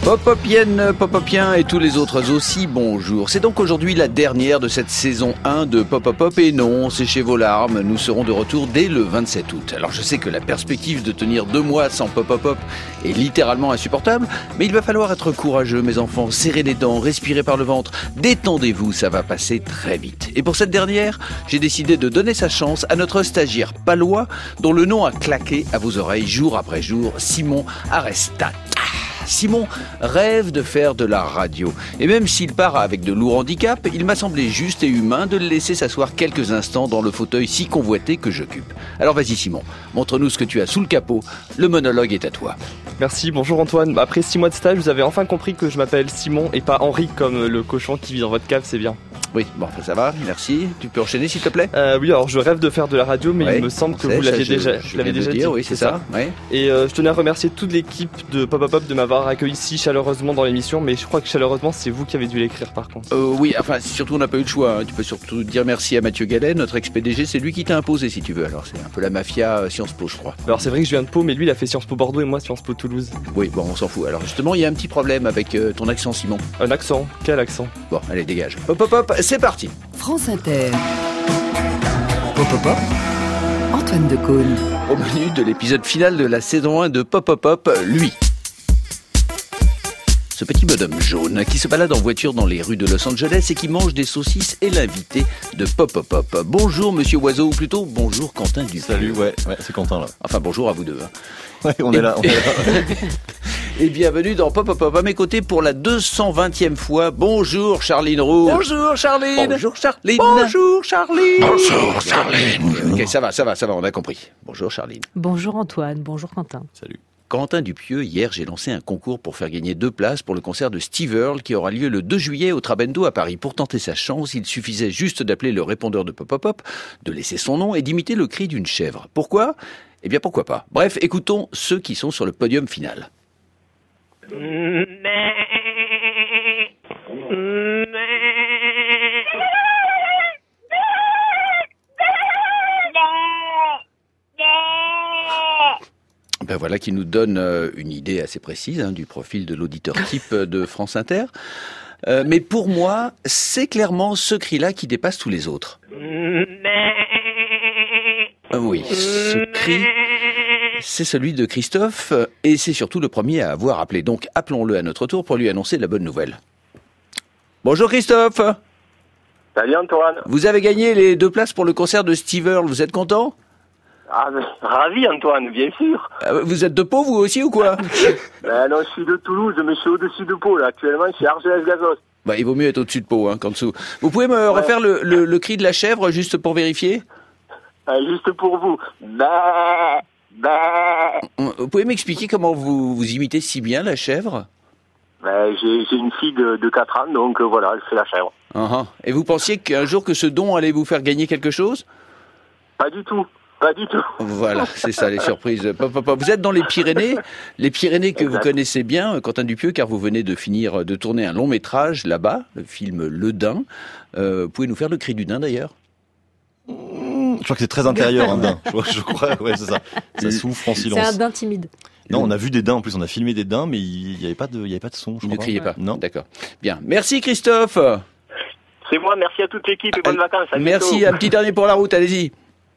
Pop-Popienne, Pop-Popien et tous les autres aussi, bonjour. C'est donc aujourd'hui la dernière de cette saison 1 de Pop-Pop et non, séchez vos larmes, nous serons de retour dès le 27 août. Alors je sais que la perspective de tenir 2 mois sans Pop-Pop est littéralement insupportable, mais il va falloir être courageux mes enfants, serrez les dents, respirez par le ventre, détendez-vous, ça va passer très vite. Et pour cette dernière, j'ai décidé de donner sa chance à notre stagiaire palois dont le nom a claqué à vos oreilles jour après jour, Simon Arestat. Simon rêve de faire de la radio. Et même s'il part avec de lourds handicaps, il m'a semblé juste et humain de le laisser s'asseoir quelques instants dans le fauteuil si convoité que j'occupe. Alors vas-y Simon, montre-nous ce que tu as sous le capot. Le monologue est à toi. Merci, bonjour Antoine. Après 6 mois de stage, vous avez enfin compris que je m'appelle Simon et pas Henri comme le cochon qui vit dans votre cave, c'est bien. Oui, bon, ça va, merci. Tu peux enchaîner s'il te plaît ? Oui, alors je rêve de faire de la radio, mais ouais, il me semble que vous l'aviez déjà dit. Oui, c'est ça. Ouais. Et je tenais à remercier toute l'équipe de Pop-Pop de m'avoir accueilli si chaleureusement dans l'émission, mais je crois que chaleureusement, c'est vous qui avez dû l'écrire par contre. Oui, enfin, surtout on n'a pas eu le choix. Hein. Tu peux surtout dire merci à Mathieu Gallet, notre ex-PDG, c'est lui qui t'a imposé si tu veux. Alors c'est un peu la mafia Sciences Po, je crois. Alors c'est vrai que je viens de Pau, mais lui il a fait Sciences Po Bordeaux et moi Sciences Po Toulouse. Oui, bon, on s'en fout. Alors justement, il y a un petit problème avec ton accent, Simon. Un accent ? Quel accent ? Bon, allez, dégage. Pop, c'est parti. France Inter. Pop. Antoine Decaune. Au menu de l'épisode final de la saison 1 de Pop, lui. Ce petit bonhomme jaune qui se balade en voiture dans les rues de Los Angeles et qui mange des saucisses est l'invité de Pop. Bonjour Monsieur Oiseau, ou plutôt bonjour Quentin Dupieux. Salut, ouais, c'est Quentin là. Enfin bonjour à vous deux. Hein. Ouais, on est là. Et bienvenue dans Pop. À mes côtés pour la 220e fois. Bonjour Charline Roux. Bonjour Charline. Bonjour Charline. Bonjour Charline. Bonjour Charline. Ok, ça va, on a compris. Bonjour Charline. Bonjour Antoine, bonjour Quentin. Salut. Quentin Dupieux, hier j'ai lancé un concours pour faire gagner 2 places pour le concert de Steve Earle qui aura lieu le 2 juillet au Trabendo à Paris. Pour tenter sa chance, il suffisait juste d'appeler le répondeur de Pop, de laisser son nom et d'imiter le cri d'une chèvre. Pourquoi ? Eh bien pourquoi pas. Bref, écoutons ceux qui sont sur le podium final. Ben voilà qui nous donne une idée assez précise du profil de l'auditeur type de France Inter. Mais pour moi, c'est clairement ce cri-là qui dépasse tous les autres. Oui, ce cri, c'est celui de Christophe et c'est surtout le premier à avoir appelé. Donc appelons-le à notre tour pour lui annoncer la bonne nouvelle. Bonjour Christophe. Salut Antoine. Vous avez gagné les 2 places pour le concert de Steve Earle, vous êtes content ? Ah, ravi Antoine, bien sûr. Vous êtes de Pau vous aussi ou quoi ? Non, je suis de Toulouse, mais je suis au-dessus de Pau là. Actuellement, je suis à Argelès-Gazos. Bah, il vaut mieux être au-dessus de Pau qu'en dessous. Vous pouvez me refaire le cri de la chèvre juste pour vérifier ? Juste pour vous. Bah. Vous pouvez m'expliquer comment vous imitez si bien la chèvre ? J'ai une fille de 4 ans, donc voilà, elle fait la chèvre. Et vous pensiez qu'un jour que ce don allait vous faire gagner quelque chose ? Pas du tout. Voilà, c'est ça les surprises. Vous êtes dans les Pyrénées que vous connaissez bien, Quentin Dupieux, car vous venez de finir de tourner un long métrage là-bas, le film Le Dain. Vous pouvez nous faire le cri du daim d'ailleurs ? Je crois que c'est très intérieur un daim. Je crois, ouais, c'est ça. Ça souffre en silence. C'est un daim timide. Non, on a vu des daims, en plus on a filmé des daims, mais il n'y avait pas de son. Vous ne criez pas. Non. D'accord. Bien. Merci Christophe. C'est moi, merci à toute l'équipe et bonnes vacances. Merci, un petit dernier pour la route, allez-y.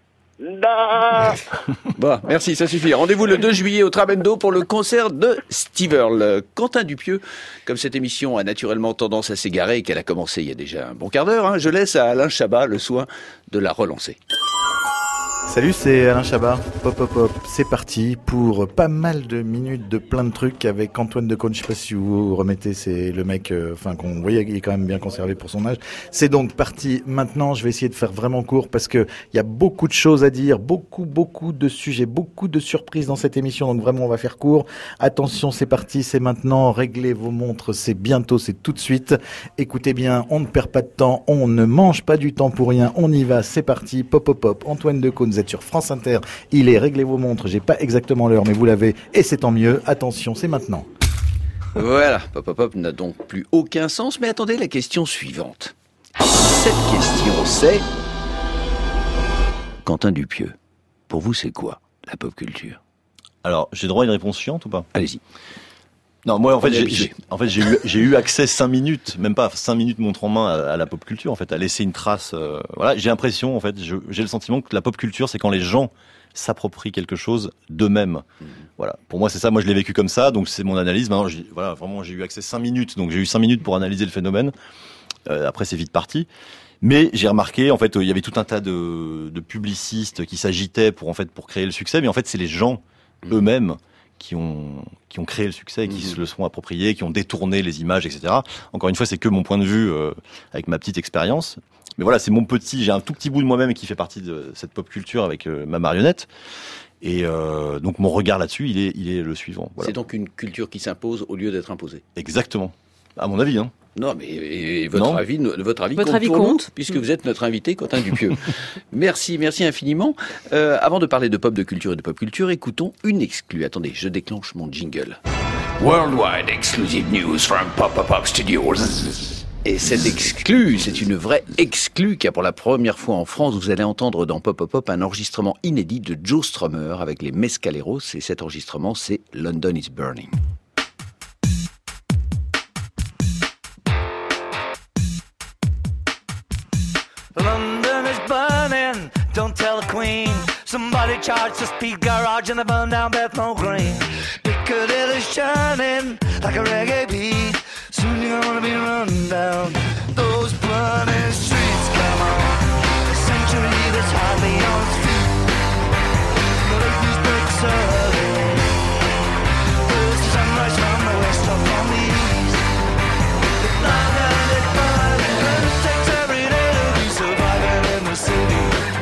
Bon, merci, ça suffit. Rendez-vous le 2 juillet au Trabendo pour le concert de Steve Earle. Quentin Dupieux, comme cette émission a naturellement tendance à s'égarer et qu'elle a commencé il y a déjà un bon quart d'heure, je laisse à Alain Chabat le soin de la relancer. Salut, c'est Alain Chabat. Pop. C'est parti pour pas mal de minutes de plein de trucs avec Antoine Decaune. Je sais pas si vous vous remettez, c'est le mec, qu'on voyait, il est quand même bien conservé pour son âge. C'est donc parti maintenant. Je vais essayer de faire vraiment court parce que il y a beaucoup de choses à dire, beaucoup de sujets, beaucoup de surprises dans cette émission. Donc vraiment, on va faire court. Attention, c'est parti, c'est maintenant. Réglez vos montres, c'est bientôt, c'est tout de suite. Écoutez bien, on ne perd pas de temps, on ne mange pas du temps pour rien. On y va, c'est parti. Pop. Antoine Decaune. Vous êtes sur France Inter, il est réglez vos montres, j'ai pas exactement l'heure mais vous l'avez et c'est tant mieux, attention c'est maintenant. Voilà, Pop n'a donc plus aucun sens, mais attendez la question suivante. Cette question c'est... Quentin Dupieux, pour vous c'est quoi la pop culture ? Alors, j'ai droit à une réponse chiante ou pas ? Allez-y. Non, moi, en fait, Obligé. j'ai eu accès 5 minutes, même pas 5 minutes montre en main à la pop culture, en fait, à laisser une trace. Voilà, j'ai l'impression, en fait, j'ai le sentiment que la pop culture, c'est quand les gens s'approprient quelque chose d'eux-mêmes. Voilà. Pour moi, c'est ça. Moi, je l'ai vécu comme ça. Donc, c'est mon analyse. Maintenant, voilà, vraiment, j'ai eu accès 5 minutes. Donc, j'ai eu 5 minutes pour analyser le phénomène. Après, c'est vite parti. Mais j'ai remarqué, en fait, il y avait tout un tas de publicistes qui s'agitaient pour créer le succès. Mais en fait, c'est les gens eux-mêmes qui ont créé le succès, qui se le sont appropriés, qui ont détourné les images, etc. Encore une fois, c'est que mon point de vue avec ma petite expérience. Mais voilà, j'ai un tout petit bout de moi-même qui fait partie de cette pop culture avec ma marionnette. Et donc mon regard là-dessus, il est le suivant. Voilà. C'est donc une culture qui s'impose au lieu d'être imposée. Exactement. À mon avis, hein. Non, mais votre avis Votre compte, puisque vous êtes notre invité, Quentin Dupieux. Merci infiniment. Avant de parler de pop de culture et de pop culture, écoutons une exclue. Attendez, je déclenche mon jingle. Worldwide exclusive news from Pop Pop Studios. Et cette exclue, c'est une vraie exclue, car pour la première fois en France, vous allez entendre dans Pop Pop un enregistrement inédit de Joe Strummer avec les Mescaleros. Et cet enregistrement, c'est London is Burning. London is burning, don't tell the Queen. Somebody charged the speed garage and they burned down Bethnal Green. Piccadilly's churning like a reggae beat. Soon you're gonna be run down those burning streets. Come on, a century that's hardly on its feet. The ladies breaks early. There's the sunrise from the west or from the east. London is burning, and it takes every day to be surviving in the city.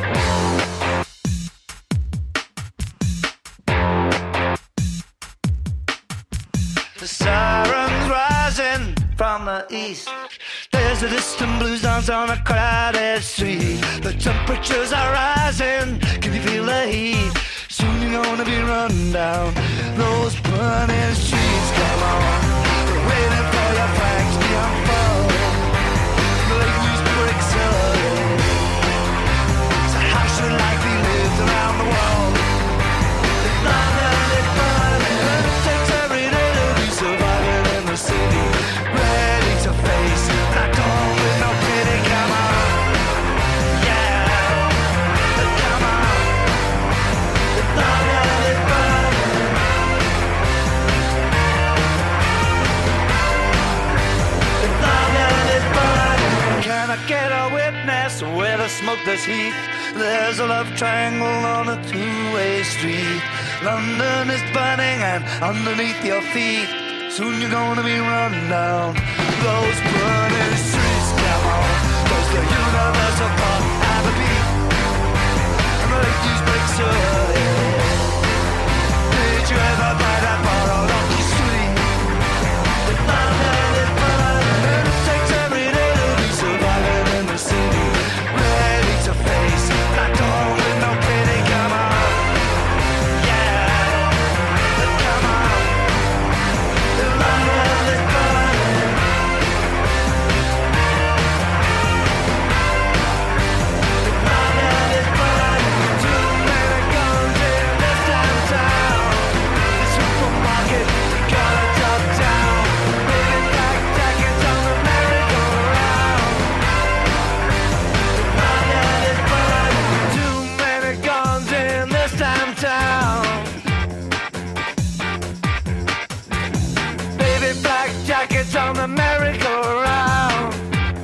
The sirens rising from the east. There's a distant blues dance on a crowded street. The temperatures are rising, can you feel the heat? Soon you're gonna be run down those burning streets. Come on, we're waiting for your flags to unfold. The ladies break early. So how should life be lived around the world? London is burning, and it takes every day to be surviving in the city. Ready to face that dawn with no pity. Come on, yeah, come on. London is burning. London is burning. Can I get a witness where the smoke, there's heat? There's a love triangle on a two-way street. London is burning and underneath your feet. Soon you're gonna be run down those burning streets. Come on, does the universal clock have a beat? And the ladies break so early. Did you ever buy that bottle off the street? London is burning, and it takes every day to be surviving in the city. Ready to face that dawn with no pity. Come on, yeah, come on. London is burning. London is burning. Too many guns in this downtown. The supermarket got a top down. Big black jackets on the merry-go-round. London is burning. Too many guns in this downtown. Baby black jackets on the merry-go-round.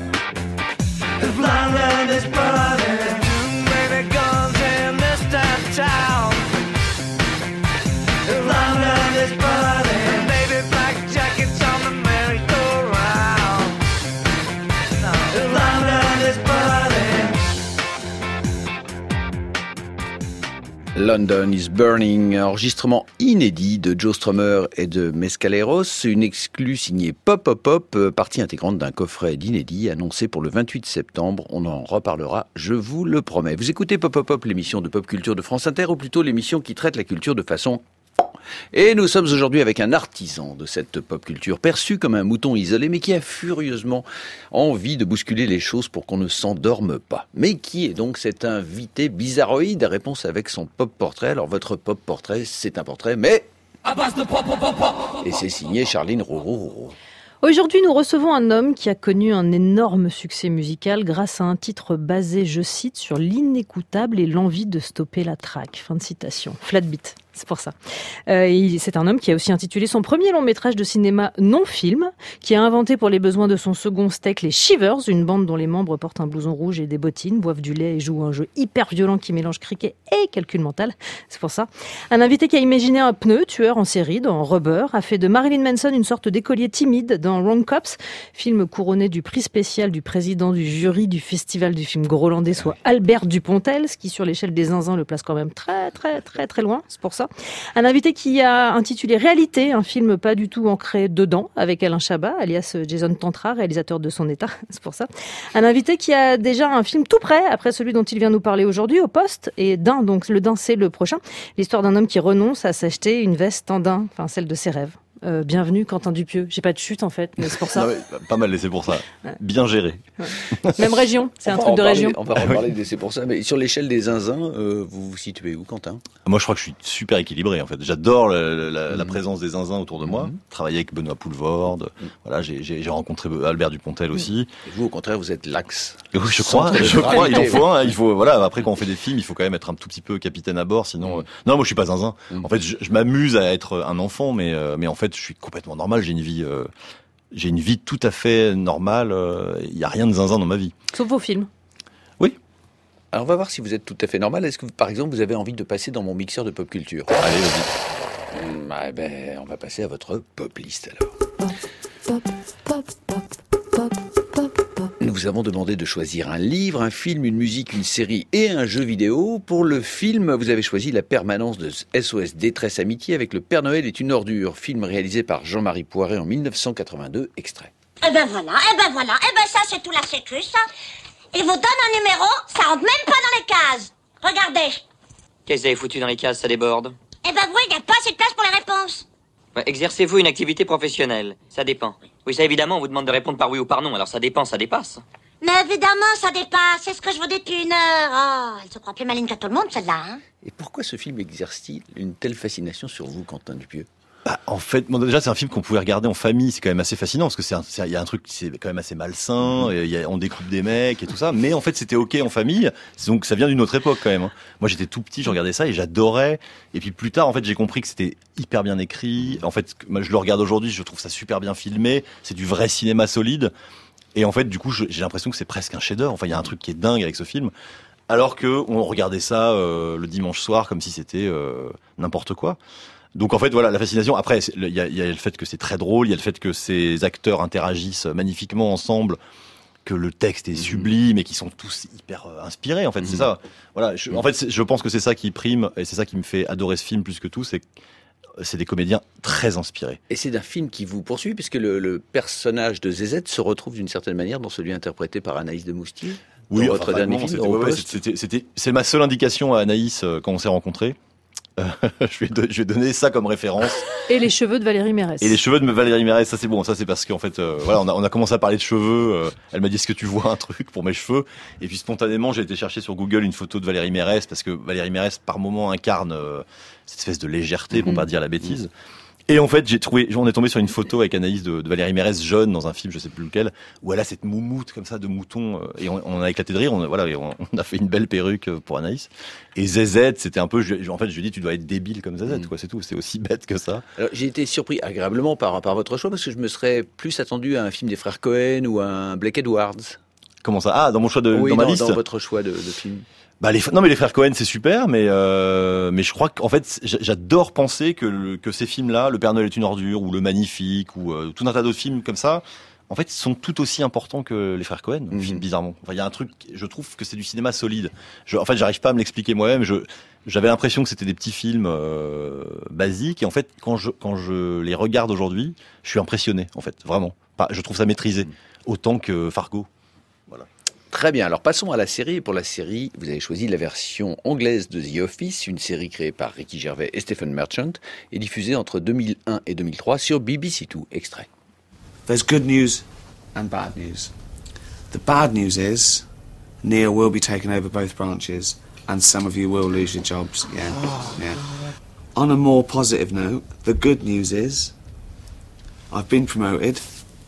London is burning. Too many guns in this downtown. London is burning. Baby black jackets on the merry-go-round. London is burning. London is Burning, enregistrement inédit de Joe Strummer et de Mescaleros, une exclue signée Pop Pop Pop, partie intégrante d'un coffret d'inédits annoncé pour le 28 septembre. On en reparlera, je vous le promets. Vous écoutez Pop Pop Pop, l'émission de pop culture de France Inter, ou plutôt l'émission qui traite la culture de façon... Et nous sommes aujourd'hui avec un artisan de cette pop culture, perçu comme un mouton isolé, mais qui a furieusement envie de bousculer les choses pour qu'on ne s'endorme pas. Mais qui est donc cet invité bizarroïde? Réponse avec son pop portrait. Alors votre pop portrait, c'est un portrait, mais... À base de pop, pop, pop, pop, Et c'est signé Charline Roux. Aujourd'hui, nous recevons un homme qui a connu un énorme succès musical grâce à un titre basé, je cite, sur l'inécoutable et l'envie de stopper la traque. Fin de citation. Flatbeat, c'est pour ça. C'est un homme qui a aussi intitulé son premier long métrage de cinéma non-film, qui a inventé pour les besoins de son second steak les Shivers, une bande dont les membres portent un blouson rouge et des bottines, boivent du lait et jouent un jeu hyper violent qui mélange cricket et calcul mental. C'est pour ça. Un invité qui a imaginé un pneu tueur en série dans Rubber, a fait de Marilyn Manson une sorte d'écolier timide dans Wrong Cops, film couronné du prix spécial du président du jury du festival du film grolandais, soit Albert Dupontel, ce qui sur l'échelle des zinzins le place quand même très très très très loin, c'est pour ça. Un invité qui a intitulé Réalité, un film pas du tout ancré dedans, avec Alain Chabat, alias Jason Tantra, réalisateur de Son État, c'est pour ça. Un invité qui a déjà un film tout prêt, après celui dont il vient nous parler aujourd'hui, au poste, et Daim, donc le Daim c'est le prochain, l'histoire d'un homme qui renonce à s'acheter une veste en daim, enfin celle de ses rêves. Bienvenue Quentin Dupieux. J'ai pas de chute en fait, mais c'est pour ça. Non, pas mal, c'est pour ça. Ouais. Bien géré. Ouais. Même région, c'est un truc de région. On va en parler, c'est pour ça. Mais sur l'échelle des zinzins, vous vous situez où, Quentin ? Moi, je crois que je suis super équilibré en fait. J'adore la présence des zinzins autour de moi. Travailler avec Benoît Poulvorde. Voilà, j'ai rencontré Albert Dupontel aussi. Et vous, au contraire, vous êtes l'axe. Oui, je crois. Il faut. Voilà. Après, quand on fait des films, il faut quand même être un tout petit peu capitaine à bord. Sinon, non, moi, je suis pas zinzin. En fait, je m'amuse à être un enfant, mais en fait, je suis complètement normal. J'ai une vie tout à fait normale. Il y a rien de zinzin dans ma vie. Sauf vos films. Oui. Alors, on va voir si vous êtes tout à fait normal. Est-ce que, par exemple, vous avez envie de passer dans mon mixeur de pop culture ? Allez, vas-y. On va passer à votre pop list alors. Nous vous avons demandé de choisir un livre, un film, une musique, une série et un jeu vidéo. Pour le film, vous avez choisi La permanence de SOS Détresse Amitié avec Le Père Noël est une ordure, film réalisé par Jean-Marie Poiret en 1982, extrait. Eh ben voilà, ça c'est tout la sécu, ça. Il vous donne un numéro, ça rentre même pas dans les cases. Regardez. Qu'est-ce que vous avez foutu dans les cases, ça déborde? Eh ben oui, il n'y a pas assez de place pour les réponses. Ouais, exercez-vous une activité professionnelle? Ça dépend. Oui, ça évidemment, on vous demande de répondre par oui ou par non, alors ça dépend, ça dépasse. Mais évidemment, ça dépasse, c'est ce que je vous dis depuis une heure. Oh, elle se croit plus maligne que tout le monde, celle-là, hein. Et pourquoi ce film exerce-t-il une telle fascination sur vous, Quentin Dupieux ? En fait, déjà, c'est un film qu'on pouvait regarder en famille. C'est quand même assez fascinant parce que il y a un truc qui c'est quand même assez malsain. On découpe des mecs et tout ça. Mais en fait, c'était ok en famille. Donc, ça vient d'une autre époque quand même. Hein. Moi, j'étais tout petit, je regardais ça et j'adorais. Et puis plus tard, en fait, j'ai compris que c'était hyper bien écrit. En fait, moi, je le regarde aujourd'hui, je trouve ça super bien filmé. C'est du vrai cinéma solide. Et en fait, du coup, j'ai l'impression que c'est presque un chef-d'œuvre. Enfin, il y a un truc qui est dingue avec ce film. Alors que on regardait ça le dimanche soir comme si c'était n'importe quoi. Donc en fait voilà la fascination. Après il y a le fait que c'est très drôle, il y a le fait que ces acteurs interagissent magnifiquement ensemble, que le texte est sublime et qu'ils sont tous hyper inspirés. En fait c'est ça. Voilà. Je pense que c'est ça qui prime et c'est ça qui me fait adorer ce film plus que tout. C'est des comédiens très inspirés. Et c'est un film qui vous poursuit puisque le personnage de ZZ se retrouve d'une certaine manière dans celui interprété par Anaïs de Moustier. Oui, votre dernier film. C'est ma seule indication à Anaïs quand on s'est rencontrés. Je vais donner ça comme référence. Et les cheveux de Valérie Mérès. Et les cheveux de Valérie Mérès, ça c'est bon. Ça c'est parce qu'en fait, voilà, on a commencé à parler de cheveux. Elle m'a dit, est-ce que tu vois un truc pour mes cheveux? Et puis spontanément, j'ai été chercher sur Google une photo de Valérie Mérès parce que Valérie Mérès, par moment, incarne cette espèce de légèreté, pour pas dire la bêtise. Et en fait, on est tombé sur une photo avec Anaïs de Valérie Mérès jeune dans un film, je sais plus lequel, où elle a cette moumoute comme ça de mouton, et on a éclaté de rire. On a fait une belle perruque pour Anaïs. Et ZZ, c'était un peu, en fait, je lui ai dit, tu dois être débile comme ZZ, quoi, c'est tout. C'est aussi bête que ça. Alors, j'ai été surpris agréablement par votre choix parce que je me serais plus attendu à un film des frères Cohen ou à un Blake Edwards. Comment ça? Ah, dans mon choix dans ma liste. Dans votre choix de film. Bah non mais les frères Cohen c'est super, mais je crois qu'en fait j'adore penser que ces films-là, Le Père Noël est une ordure ou Le Magnifique ou tout un tas d'autres films comme ça, en fait sont tout aussi importants que les frères Cohen, bizarrement. Enfin il y a un truc, je trouve que c'est du cinéma solide. En fait j'arrive pas à me l'expliquer moi-même. J'avais l'impression que c'était des petits films basiques et en fait quand je les regarde aujourd'hui, je suis impressionné en fait, vraiment. Je trouve ça maîtrisé autant que Fargo. Voilà. Très bien, alors passons à la série. Et pour la série, vous avez choisi la version anglaise de The Office, une série créée par Ricky Gervais et Stephen Merchant et diffusée entre 2001 et 2003 sur BBC Two. Extrait. There's good news and bad news. The bad news is Neil will be taking over both branches and some of you will lose your jobs. Yeah. On a more positive note, the good news is I've been promoted.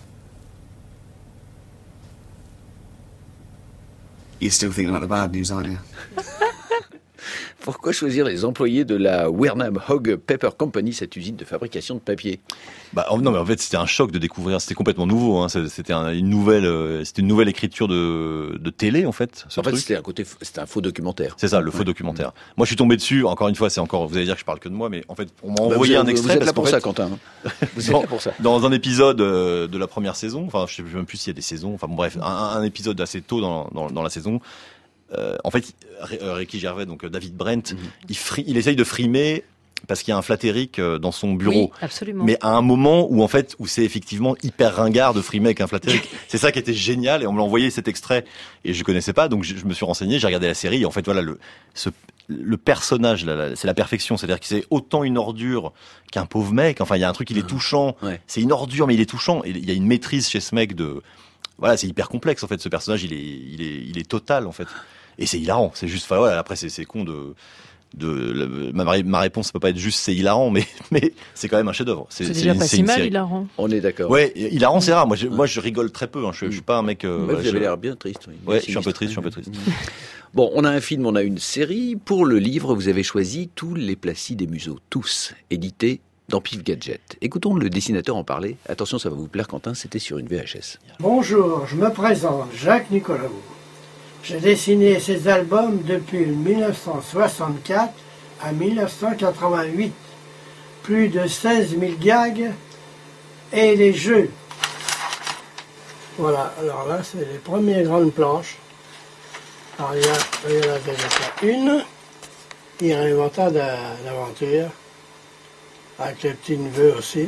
You're still thinking about the bad news, aren't you? Pourquoi choisir les employés de la Wernham Hogg Paper Company, cette usine de fabrication de papier? Non, mais en fait, c'était un choc de découvrir. C'était complètement nouveau. Hein. C'était une nouvelle écriture de télé, en fait. En fait, c'était un faux documentaire. C'est ça, le faux documentaire. Moi, je suis tombé dessus. Encore une fois, vous allez dire que je parle que de moi, mais en fait, on m'a envoyé un extrait. Vous êtes là pour ça, Quentin. Vous êtes là pour ça. Dans un épisode de la première saison, enfin, je sais même plus s'il y a des saisons. Enfin, bon, bref, un épisode assez tôt dans la saison. En fait, Ricky Gervais, donc David Brent, il essaye de frimer parce qu'il y a un Flatteric dans son bureau. Oui, absolument. Mais à un moment où c'est effectivement hyper ringard de frimer avec un Flatteric. C'est ça qui était génial, et on me l'a envoyé cet extrait et je connaissais pas, donc je me suis renseigné, j'ai regardé la série et en fait voilà le personnage, c'est la perfection, c'est-à-dire que c'est autant une ordure qu'un pauvre mec. Enfin, il y a un truc, il est touchant. Ouais. C'est une ordure, mais il est touchant. Et il y a une maîtrise chez ce mec voilà, c'est hyper complexe en fait. Ce personnage, il est total en fait. Et c'est hilarant, c'est juste, voilà, après c'est con ma réponse, ça peut pas être juste c'est hilarant, mais c'est quand même un chef-d'œuvre. C'est déjà pas si mal, hilarant. On est d'accord. Ouais, hilarant, c'est rare. Moi, je rigole très peu. Hein. Je suis pas un mec. Vous avez l'air bien triste. Oui. Ouais, je suis un peu triste. Bon, on a un film, on a une série. Pour le livre, vous avez choisi Tous les Placides et Museau, tous édités dans Pif Gadget. Écoutons le dessinateur en parler. Attention, ça va vous plaire, Quentin. C'était sur une VHS. Bonjour, je me présente, Jacques Nicolaou. J'ai dessiné ces albums depuis 1964 à 1988. Plus de 16 000 gags et les jeux. Voilà, alors là, c'est les premières grandes planches. Alors, il y a déjà une. Il y a un inventaire d'aventure. Avec les petits neveux aussi.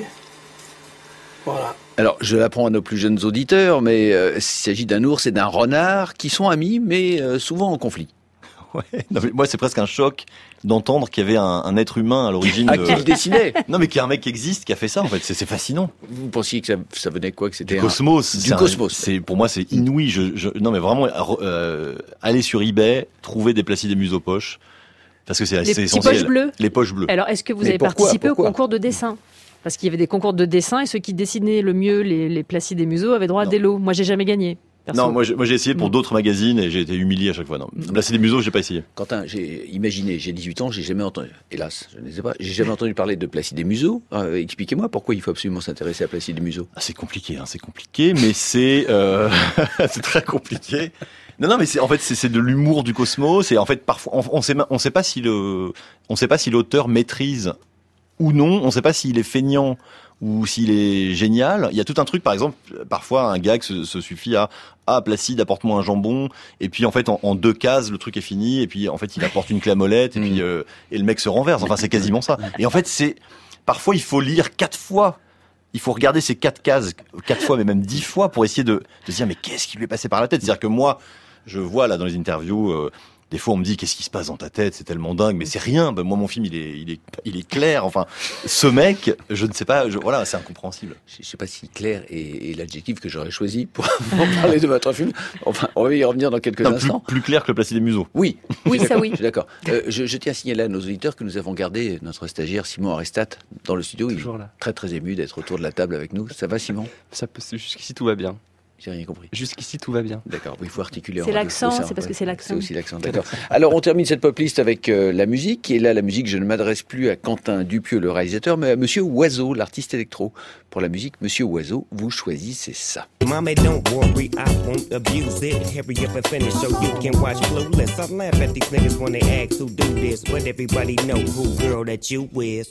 Voilà. Alors, je l'apprends à nos plus jeunes auditeurs, mais il s'agit d'un ours et d'un renard qui sont amis, mais souvent en conflit. Ouais, non, mais moi, c'est presque un choc d'entendre qu'il y avait un être humain à l'origine. Qui le dessinait. Non, mais qu'il y a un mec qui existe, qui a fait ça, en fait. C'est fascinant. Vous pensiez que ça venait quoi, que c'était du cosmos. Du cosmos. Pour moi, c'est inouï. Non, mais vraiment, aller sur eBay, trouver des Placides et Museau poche. Parce que c'est essentiel. Poches bleues. Les poches bleues. Alors, est-ce que vous avez participé au concours de dessin? Parce qu'il y avait des concours de dessin et ceux qui dessinaient le mieux les Placides et Museau avaient droit à des lots. Moi, j'ai jamais gagné. Perso. Non, moi j'ai essayé pour d'autres magazines et j'ai été humilié à chaque fois. Non, Placides et Museau, j'ai pas essayé. Quentin, j'ai 18 ans, j'ai jamais entendu, hélas, je ne sais pas, j'ai jamais entendu parler de Placides et Museau. Expliquez-moi pourquoi il faut absolument s'intéresser à Placides et Museau. C'est compliqué, mais c'est c'est très compliqué. Non, mais c'est de l'humour du cosmos. Et en fait, parfois, on sait pas si l'auteur maîtrise ou non. On sait pas s'il est feignant ou s'il est génial. Il y a tout un truc, par exemple, parfois un gag se suffit à Placide, apporte-moi un jambon. Et puis en fait, en 2 cases, le truc est fini. Et puis en fait, il apporte une clé à molette. Et puis et le mec se renverse. Enfin, c'est quasiment ça. Et en fait, parfois il faut lire 4 fois. Il faut regarder ces 4 cases 4 fois, mais même 10 fois pour essayer de se dire mais qu'est-ce qui lui est passé par la tête. C'est-à-dire que moi, je vois là dans les interviews, des fois on me dit qu'est-ce qui se passe dans ta tête, c'est tellement dingue, mais c'est rien. Ben, moi mon film il est clair. Enfin, ce mec, je ne sais pas, voilà, c'est incompréhensible. Je sais pas si clair est l'adjectif que j'aurais choisi pour parler de votre film. Enfin, on va y revenir dans quelques instants. Plus clair que le Placide et Museau. Oui, ça oui. Je suis d'accord. Je tiens à signaler à nos auditeurs que nous avons gardé notre stagiaire Simon Arestat dans le studio. Toujours il est très très ému d'être autour de la table avec nous. Ça va, Simon? Jusqu'ici tout va bien. J'ai rien compris. Jusqu'ici, tout va bien. D'accord, il faut articuler. C'est l'accent, c'est parce que c'est l'accent. C'est aussi l'accent, d'accord. Alors, on termine cette pop list avec la musique. Et là, la musique, je ne m'adresse plus à Quentin Dupieux, le réalisateur, mais à Monsieur Oiseau, l'artiste électro. Pour la musique, Monsieur Oiseau, vous choisissez ça. Mommy, don't worry, I won't abuse it. Hurry up and finish so you can watch Clueless. I laugh at these niggas when they ask who do this, but everybody know who girl that you with.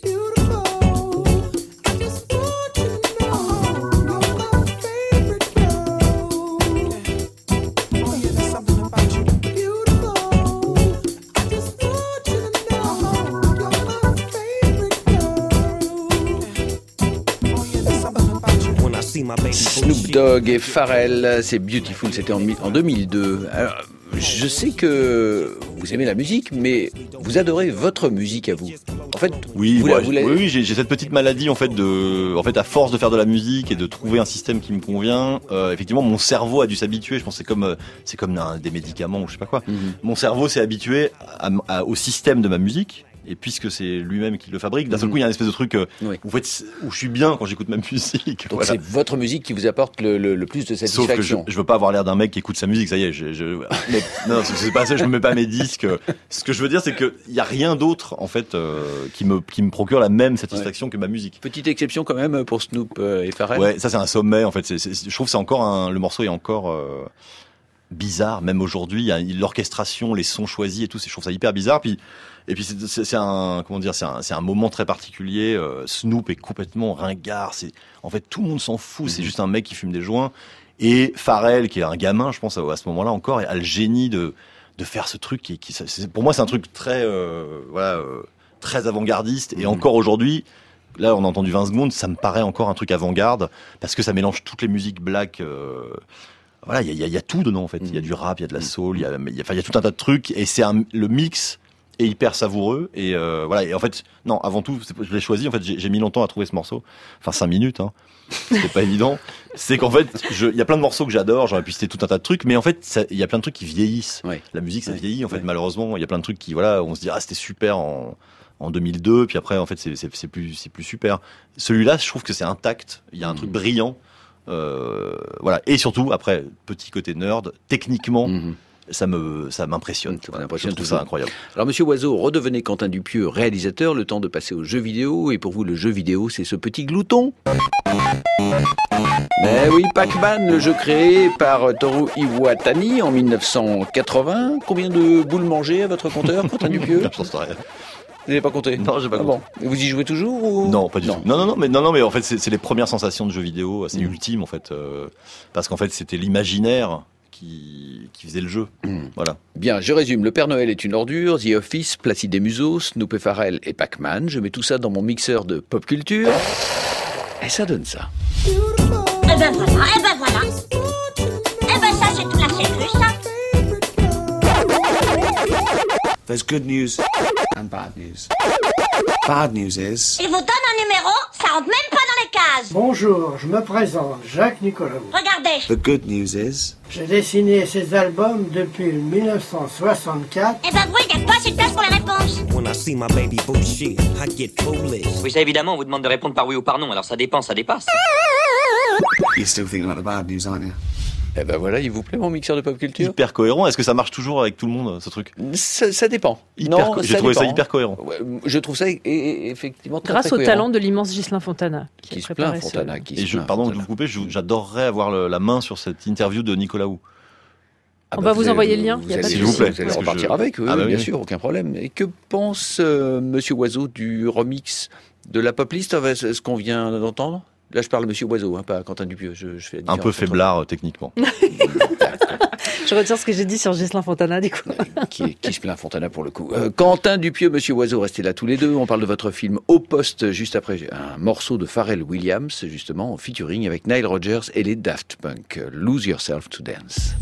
Snoop Dogg et Pharrell, c'est Beautiful, c'était en 2002. Alors, je sais que vous aimez la musique, mais vous adorez votre musique à vous. En fait, oui, j'ai cette petite maladie en fait à force de faire de la musique et de trouver un système qui me convient. Effectivement, mon cerveau a dû s'habituer. Je pense que c'est comme des médicaments ou je sais pas quoi. Mon cerveau s'est habitué au système de ma musique. Et puisque c'est lui-même qui le fabrique, d'un seul coup, il y a une espèce de truc où je suis bien quand j'écoute ma musique. Donc c'est votre musique qui vous apporte le plus de satisfaction. Sauf que je veux pas avoir l'air d'un mec qui écoute sa musique, ça y est. Mais, non, c'est pas ça, je me mets pas mes disques. Ce que je veux dire, c'est qu'il y a rien d'autre, en fait, qui me procure la même satisfaction que ma musique. Petite exception quand même pour Snoop et Pharrell. Ouais, ça c'est un sommet, en fait. Je trouve que c'est encore le morceau est encore bizarre, même aujourd'hui. Il y a l'orchestration, les sons choisis et tout. Je trouve ça hyper bizarre. Et puis c'est un moment très particulier. Snoop est complètement ringard. En fait, tout le monde s'en fout. C'est juste un mec qui fume des joints. Et Pharrell, qui est un gamin, je pense à ce moment-là encore, a le génie de faire ce truc pour moi c'est un truc très très avant-gardiste. Et encore aujourd'hui, là on a entendu 20 secondes, ça me paraît encore un truc avant-garde parce que ça mélange toutes les musiques black. Voilà, il y a tout dedans en fait. Il y a du rap, il y a de la soul, il y a tout un tas de trucs. Et le mix est hyper savoureux et voilà. Et en fait, non, avant tout, je l'ai choisi. En fait, j'ai mis longtemps à trouver ce morceau. Enfin, 5 minutes, hein. C'était pas évident. C'est qu'en fait, il y a plein de morceaux que j'adore. J'aurais pu citer tout un tas de trucs, mais en fait, il y a plein de trucs qui vieillissent. Ouais. La musique, ça vieillit. En fait, malheureusement, il y a plein de trucs qui, voilà, on se dit c'était super en 2002, puis après, en fait, c'est plus super. Celui-là, je trouve que c'est intact. Il y a un truc brillant. Voilà. Et surtout, après, petit côté nerd, techniquement. Ça m'impressionne. Je trouve ça incroyable. Alors, Monsieur Oiseau, redevenez Quentin Dupieux, réalisateur, le temps de passer aux jeux vidéo. Et pour vous, le jeu vidéo, c'est ce petit glouton. Mais oui, Pac-Man, le jeu créé par Toru Iwatani en 1980. Combien de boules mangées à votre compteur, Quentin Dupieux? J'en sais rien. Vous n'avez pas compté? Non, j'ai pas compté. Bon. Et vous y jouez toujours ou... Non, pas du tout. Non, mais en fait, c'est les premières sensations de jeux vidéo, c'est ultime en fait, parce qu'en fait, c'était l'imaginaire qui faisait le jeu. Voilà. Bien, je résume. Le Père Noël est une ordure, The Office, Placide et Museau, Snoop et Pharrell et Pac-Man. Je mets tout ça dans mon mixeur de pop culture. Et ça donne ça. Eh ben voilà. Eh ben ça, c'est tout la sécu, ça. There's good news and bad news. Bad news is... Il vous donne un numéro, ça rentre même pas dans les cases. Bonjour, je me présente, Jacques Nicolaou. Regardez. The good news is... J'ai dessiné ces albums depuis 1964. Eh ben oui, il n'y a pas assez de place pour les réponses. When I see my baby bullshit, I get foolish. Oui, ça évidemment, on vous demande de répondre par oui ou par non, alors ça dépend, ça dépasse. You're still thinking about the bad news, aren't you? Eh ben voilà, il vous plaît mon mixeur de pop culture? Hyper cohérent. Est-ce que ça marche toujours avec tout le monde, ce truc? Ça dépend. J'ai trouvé ça hyper cohérent. Ouais, je trouve ça effectivement très grâce très au cohérent. talent de l'immense Ghislain Fontana. Qui se plaint, Fontana. Pardon de vous couper, j'adorerais avoir la main sur cette interview de Nicolaou. On va vous envoyer le lien. S'il vous plaît. Vous allez repartir avec, bien sûr, aucun problème. Et que pense Monsieur Oiseau du remix de la pop list, ce qu'on vient d'entendre? Là, je parle de Monsieur Oiseau, pas Quentin Dupieux. Je fais la différence. Un peu faiblard, techniquement. Je retire ce que j'ai dit sur Ghislain Fontana, du coup. qui se plaint, Fontana, pour le coup. Quentin Dupieux, Monsieur Oiseau, restez là tous les deux. On parle de votre film Au Poste, juste après un morceau de Pharrell Williams, justement, en featuring avec Nile Rodgers et les Daft Punk. Lose Yourself to Dance.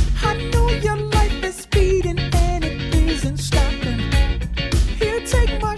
Take my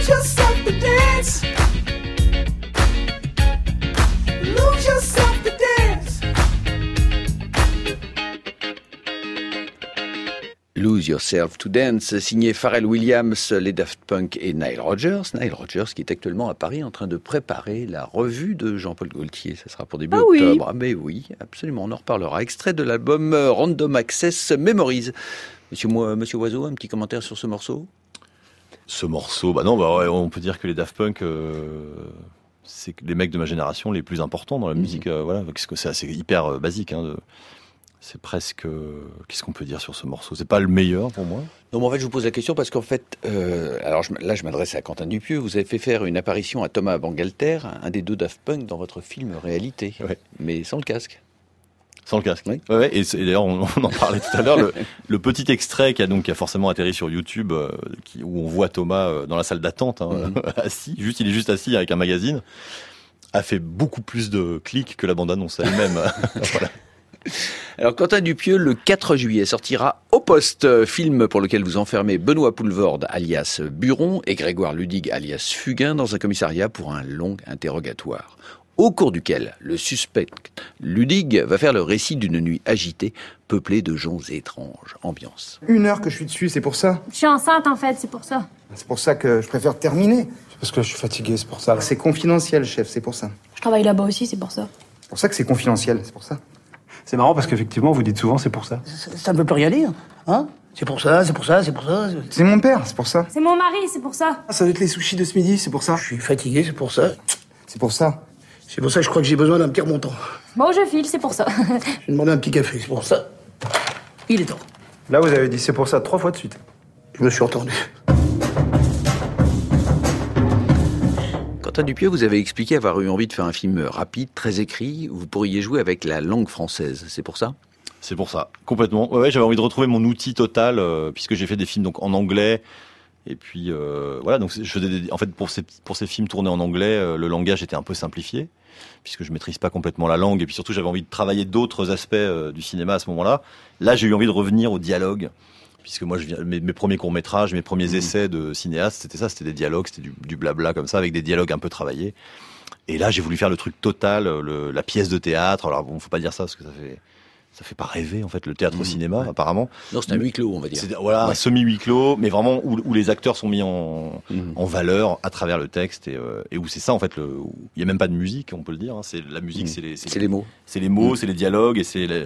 Lose yourself to dance. Lose yourself to dance. Lose Yourself to Dance, signé Pharrell Williams, les Daft Punk et Nile Rodgers. Nile Rodgers qui est actuellement à Paris en train de préparer la revue de Jean-Paul Gaultier. Ça sera pour début octobre. Ah, mais oui, absolument, on en reparlera. Extrait de l'album Random Access Memories. Monsieur Oiseau, un petit commentaire sur ce morceau ? Ce morceau, on peut dire que les Daft Punk, c'est les mecs de ma génération les plus importants dans la musique. Parce que c'est assez hyper basique. C'est presque... Qu'est-ce qu'on peut dire sur ce morceau ? C'est pas le meilleur pour moi. Non, mais en fait, je vous pose la question parce qu'en fait, je m'adresse à Quentin Dupieux. Vous avez fait faire une apparition à Thomas Bangalter, un des deux Daft Punk, dans votre film Réalité, mais sans le casque. Sans le casque. Oui. Ouais, et d'ailleurs, on en parlait tout à l'heure. Le petit extrait qui a forcément atterri sur YouTube, où on voit Thomas dans la salle d'attente, assis. Il est juste assis avec un magazine, a fait beaucoup plus de clics que la bande-annonce elle-même. Voilà. Alors, Quentin Dupieux, le 4 juillet, sortira Au Poste, film pour lequel vous enfermez Benoît Poulvorde, alias Buron, et Grégoire Ludig, alias Fugain, dans un commissariat pour un long interrogatoire, au cours duquel le suspect Ludig va faire le récit d'une nuit agitée, peuplée de gens étranges. Ambiance. 1 heure que je suis dessus, c'est pour ça. Je suis enceinte en fait, c'est pour ça. C'est pour ça que je préfère terminer. C'est parce que je suis fatigué, c'est pour ça. C'est confidentiel, chef, c'est pour ça. Je travaille là-bas aussi, c'est pour ça. C'est pour ça que c'est confidentiel, c'est pour ça. C'est marrant parce qu'effectivement, vous dites souvent c'est pour ça. Ça ne veut plus rien dire, hein ? C'est pour ça, c'est pour ça, c'est pour ça. C'est mon père, c'est pour ça. C'est mon mari, c'est pour ça. Ça doit être les sushis de ce midi, c'est pour ça. Je suis fatigué, c'est pour ça. C'est pour ça. C'est pour ça que je crois que j'ai besoin d'un petit remontant. Bon, je file, c'est pour ça. J'ai demandé un petit café, c'est pour ça. Il est temps. Là, vous avez dit c'est pour ça 3 fois de suite. Je me suis entendu. Quentin Dupieux, vous avez expliqué avoir eu envie de faire un film rapide, très écrit, où vous pourriez jouer avec la langue française. C'est pour ça ? C'est pour ça, complètement. Ouais, j'avais envie de retrouver mon outil total, puisque j'ai fait des films donc en anglais. Et puis donc je faisais en fait pour ces films tournés en anglais, le langage était un peu simplifié, puisque je maîtrise pas complètement la langue. Et puis surtout, j'avais envie de travailler d'autres aspects du cinéma à ce moment-là. Là, j'ai eu envie de revenir au dialogue. Puisque moi, mes premiers courts-métrages, mes premiers essais de cinéaste, c'était des dialogues, c'était du blabla comme ça, avec des dialogues un peu travaillés. Et là, j'ai voulu faire le truc total, la pièce de théâtre. Alors bon, faut pas dire ça parce que ça fait pas rêver en fait le théâtre au cinéma apparemment. Non, c'est un huis clos, on va dire. C'est un semi-huis clos, mais vraiment où les acteurs sont mis en valeur à travers le texte et où c'est ça en fait où il y a même pas de musique, on peut le dire. C'est la musique, c'est les mots. C'est les mots, c'est les dialogues et c'était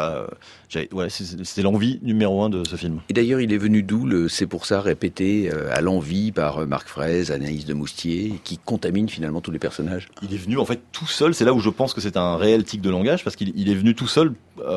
l'envie numéro 1 de ce film. Et d'ailleurs, il est venu d'où le c'est pour ça répété à l'envi par Marc Fraise, Anaïs de Moustier, qui contamine finalement tous les personnages. Il est venu en fait tout seul. C'est là où je pense que c'est un réel tic de langage parce qu'il est venu tout seul.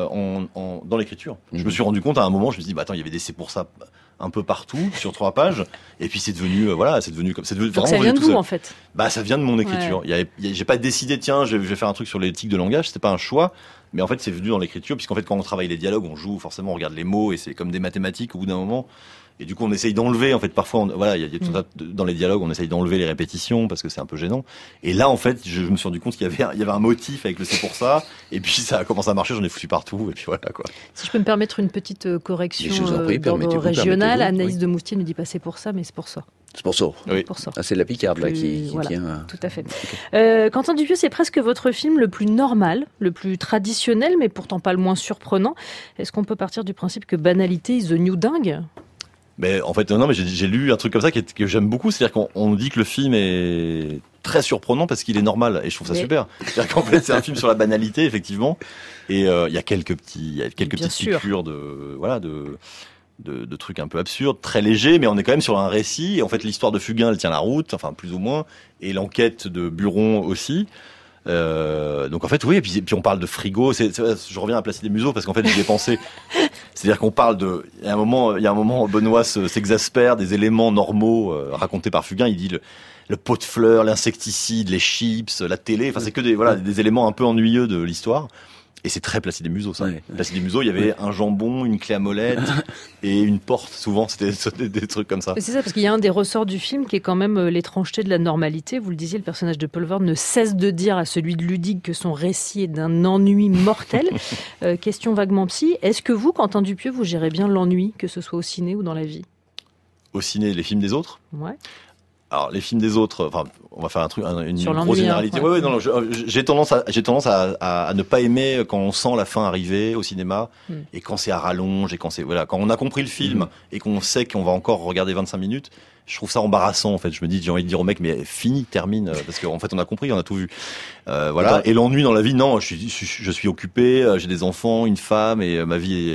Dans l'écriture. Je me suis rendu compte à un moment, je me suis dit, il y avait des c'est pour ça un peu partout, sur 3 pages, et puis c'est devenu comme... Donc ça vient de vous, en fait. Ça vient de mon écriture. Ouais. J'ai pas décidé, tiens, je vais faire un truc sur les tics de langage, c'était pas un choix, mais en fait c'est venu dans l'écriture, puisqu'en fait quand on travaille les dialogues, on joue, forcément on regarde les mots, et c'est comme des mathématiques au bout d'un moment. Et du coup, on essaye d'enlever, en fait, parfois, il y a tout ça dans les dialogues, on essaye d'enlever les répétitions parce que c'est un peu gênant. Et là, en fait, je me suis rendu compte qu'il y avait un motif avec le c'est pour ça. Et puis, ça a commencé à marcher, j'en ai foutu partout. Et puis voilà, quoi. Si je peux me permettre une petite correction d'ordre régional, Anaïs de Moustier ne dit pas c'est pour ça, mais c'est pour ça. C'est pour ça. Oui. Pour ça. Ah, c'est la Picarde là qui tient. Tout à fait. Okay. Quentin Dupieux, c'est presque votre film le plus normal, le plus traditionnel, mais pourtant pas le moins surprenant. Est-ce qu'on peut partir du principe que banalité is the new dingue ? Mais en fait, non, mais j'ai lu un truc comme ça que j'aime beaucoup. C'est-à-dire qu'on dit que le film est très surprenant parce qu'il est normal. Et je trouve ça super. C'est-à-dire qu'en fait, c'est un film sur la banalité, effectivement. Et il y a quelques petites piqûres de trucs un peu absurdes, très légers, mais on est quand même sur un récit. Et en fait, l'histoire de Fugain, elle tient la route, enfin, plus ou moins. Et l'enquête de Buron aussi. Donc en fait oui, et puis on parle de frigo. Je reviens à Placide et Museau parce qu'en fait j'y ai pensé. C'est-à-dire qu'on parle il y a un moment Benoît s'exaspère des éléments normaux racontés par Fugain. Il dit le pot de fleurs, l'insecticide, les chips, la télé. Enfin c'est que des éléments un peu ennuyeux de l'histoire. Et c'est très Placide et Museau, ça. Ouais. Placide et Museau, il y avait un jambon, une clé à molette et une porte. Souvent, c'était des trucs comme ça. C'est ça, parce qu'il y a un des ressorts du film qui est quand même l'étrangeté de la normalité. Vous le disiez, le personnage de Poulvorde ne cesse de dire à celui de Ludig que son récit est d'un ennui mortel. Question vaguement psy. Est-ce que vous, Quentin Dupieux, vous gérez bien l'ennui, que ce soit au ciné ou dans la vie ? Au ciné, les films des autres ? Ouais. Alors les films des autres, enfin, on va faire un truc, une Sur grosse l'ennui, généralité. hein, Ouais, non, j'ai tendance à ne pas aimer quand on sent la fin arriver au cinéma et quand c'est à rallonge et quand on a compris le film et qu'on sait qu'on va encore regarder 25 minutes. Je trouve ça embarrassant en fait. Je me dis, j'ai envie de dire au mec, mais fini, termine, parce qu'en fait on a compris, on a tout vu. Voilà. Et l'ennui dans la vie, non, je suis occupé, j'ai des enfants, une femme et ma vie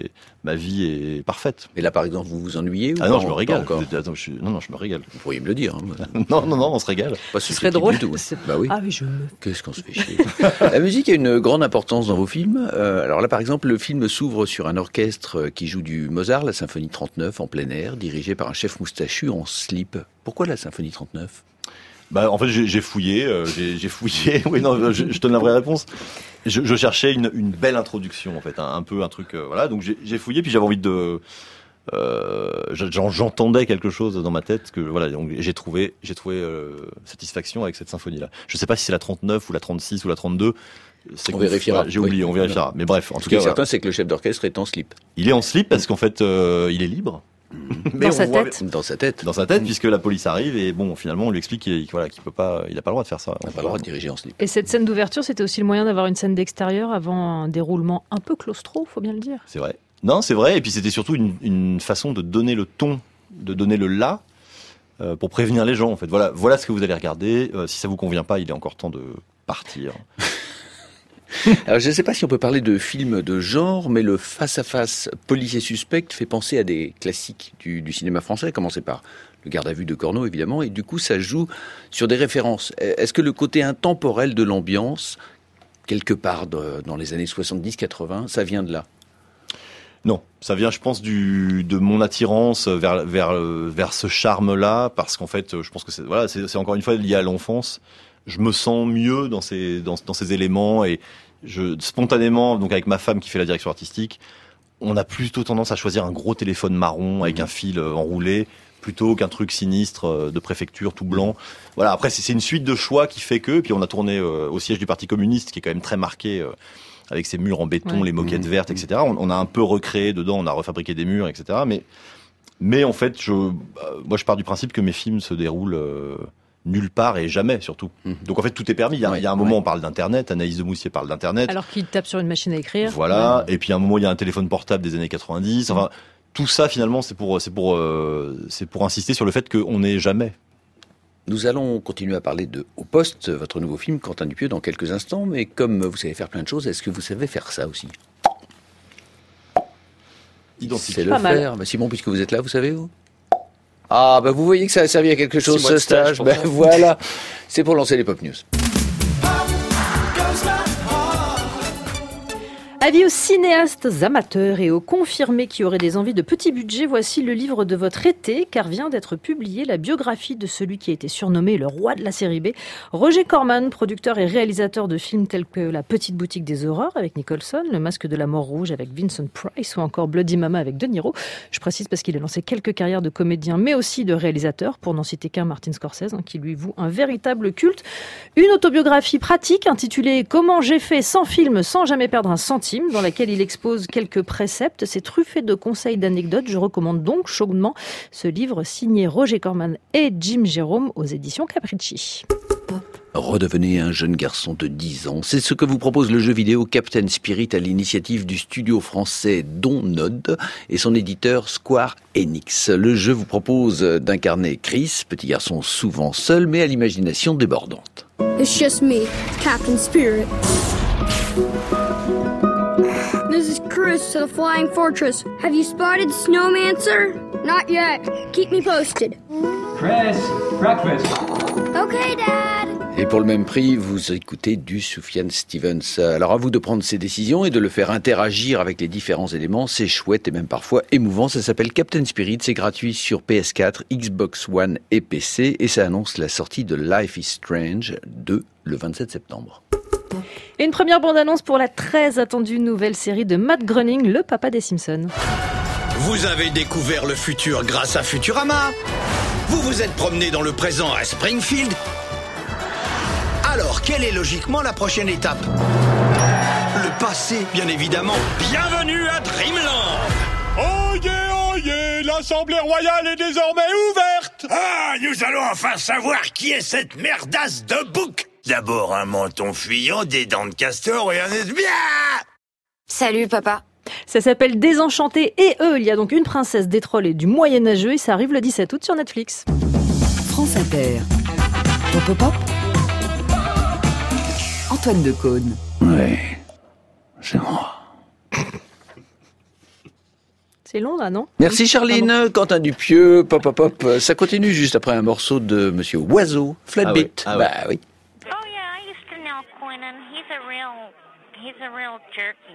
est parfaite. Et là par exemple, vous vous ennuyez ou Ah non, je me régale. Attends, je me régale. Vous pourriez me le dire. Hein. non, on se régale. Pas Ce serait drôle. Du tout. Bah oui. Ah oui, Qu'est-ce qu'on se fait chier. La musique a une grande importance dans vos films. Alors là, par exemple, le film s'ouvre sur un orchestre qui joue du Mozart, la symphonie 39, en plein air, dirigé par un chef moustachu en slip. Pourquoi la symphonie 39 ? Bah, en fait, j'ai fouillé. Oui, non, je donne la vraie réponse. Je cherchais une belle introduction, en fait, un peu un truc, voilà. Donc j'ai fouillé, puis j'avais envie de. J'entendais quelque chose dans ma tête que voilà, donc j'ai trouvé satisfaction avec cette symphonie-là. Je sais pas si c'est la 39 ou la 36 ou la 32. On vérifiera. J'ai oublié, on vérifiera. Mais bref, en tout Ce qui est cas, certain, c'est que le chef d'orchestre est en slip. Il est en slip parce qu'en fait, il est libre. Mais Dans sa tête. Dans sa tête, puisque la police arrive et bon, finalement, on lui explique qu'il peut pas, il a pas le droit de faire ça. Il n'a pas le droit de diriger en slip. Et cette scène d'ouverture, c'était aussi le moyen d'avoir une scène d'extérieur avant un déroulement un peu claustro, faut bien le dire. C'est vrai. Non, c'est vrai. Et puis c'était surtout une façon de donner le ton, de donner le là, pour prévenir les gens. En fait, voilà ce que vous allez regarder. Si ça vous convient pas, il est encore temps de partir. Alors, je ne sais pas si on peut parler de film de genre, mais le face-à-face policier-suspect fait penser à des classiques du cinéma français, à commencer par le garde à vue de Corneau, évidemment, et du coup, ça joue sur des références. Est-ce que le côté intemporel de l'ambiance, quelque part dans les années 70-80, ça vient de là ? Non, ça vient, je pense, de mon attirance vers ce charme-là, parce qu'en fait, je pense que c'est encore une fois lié à l'enfance. Je me sens mieux dans ces éléments et spontanément, donc avec ma femme qui fait la direction artistique, on a plutôt tendance à choisir un gros téléphone marron avec un fil enroulé plutôt qu'un truc sinistre de préfecture tout blanc. Voilà. Après, c'est une suite de choix qui fait que, puis on a tourné au siège du Parti communiste qui est quand même très marqué avec ses murs en béton, les moquettes vertes, etc. On a un peu recréé dedans, on a refabriqué des murs, etc. Mais en fait, moi je pars du principe que mes films se déroulent nulle part et jamais, surtout. Donc en fait, tout est permis. Il y a un moment, on parle d'Internet, Anaïs de Moussier parle d'Internet. Alors qu'il tape sur une machine à écrire. Voilà, et puis à un moment, il y a un téléphone portable des années 90. Enfin, tout ça, finalement, c'est pour insister sur le fait qu'on n'est jamais. Nous allons continuer à parler de Au Poste, votre nouveau film, Quentin Dupieux, dans quelques instants. Mais comme vous savez faire plein de choses, est-ce que vous savez faire ça aussi ? Identique. C'est le faire. Bah, Simon, puisque vous êtes là, vous savez où ? Ah, bah vous voyez que ça a servi à quelque chose, ce stage. Ben voilà, c'est pour lancer les Pop News. Avis aux cinéastes amateurs et aux confirmés qui auraient des envies de petit budget, voici le livre de votre été, car vient d'être publiée la biographie de celui qui a été surnommé le roi de la série B, Roger Corman, producteur et réalisateur de films tels que La Petite Boutique des Horreurs avec Nicholson, Le Masque de la Mort Rouge avec Vincent Price ou encore Bloody Mama avec De Niro. Je précise parce qu'il a lancé quelques carrières de comédien, mais aussi de réalisateur, pour n'en citer qu'un, Martin Scorsese, qui lui voue un véritable culte. Une autobiographie pratique intitulée « Comment j'ai fait 100 films sans jamais perdre un centime », dans laquelle il expose quelques préceptes. C'est truffé de conseils, d'anecdotes. Je recommande donc chaudement ce livre signé Roger Corman et Jim Jérôme aux éditions Capricci. Redevenez un jeune garçon de 10 ans. C'est ce que vous propose le jeu vidéo Captain Spirit à l'initiative du studio français Donnod et son éditeur Square Enix. Le jeu vous propose d'incarner Chris, petit garçon souvent seul mais à l'imagination débordante. It's just me, Captain Spirit. This is Chris to the Flying Fortress. Have you spotted Snowmancer? Not yet. Keep me posted. Chris, breakfast. Okay, Dad. Et pour le même prix, vous écoutez du Sufjan Stevens. Alors à vous de prendre ces décisions et de le faire interagir avec les différents éléments. C'est chouette et même parfois émouvant. Ça s'appelle Captain Spirit. C'est gratuit sur PS4, Xbox One et PC. Et ça annonce la sortie de Life is Strange 2 le 27 septembre. Et une première bande-annonce pour la très attendue nouvelle série de Matt Groening, le papa des Simpsons. Vous avez découvert le futur grâce à Futurama. Vous vous êtes promené dans le présent à Springfield. Alors, quelle est logiquement la prochaine étape ? Le passé, bien évidemment. Bienvenue à Dreamland. Oyez, oyez, l'Assemblée royale est désormais ouverte. Ah, nous allons enfin savoir qui est cette merdasse de bouc. D'abord un menton fuyant, des dents de castor et un bien. Salut papa. Ça s'appelle Désenchanté et eux. Il y a donc une princesse des trolls et du moyenâgeux et ça arrive le 17 août sur Netflix. France Inter. Pop Pop Pop. Antoine Decaune. Ouais, c'est moi. C'est long là, non? Merci Charline, Quentin Dupieux, Pop Pop Pop. Ça continue juste après un morceau de Monsieur Oiseau, Flatbeat. Ah ouais. Bah oui. Oh yeah, I used to know Quentin. He's a real jerky.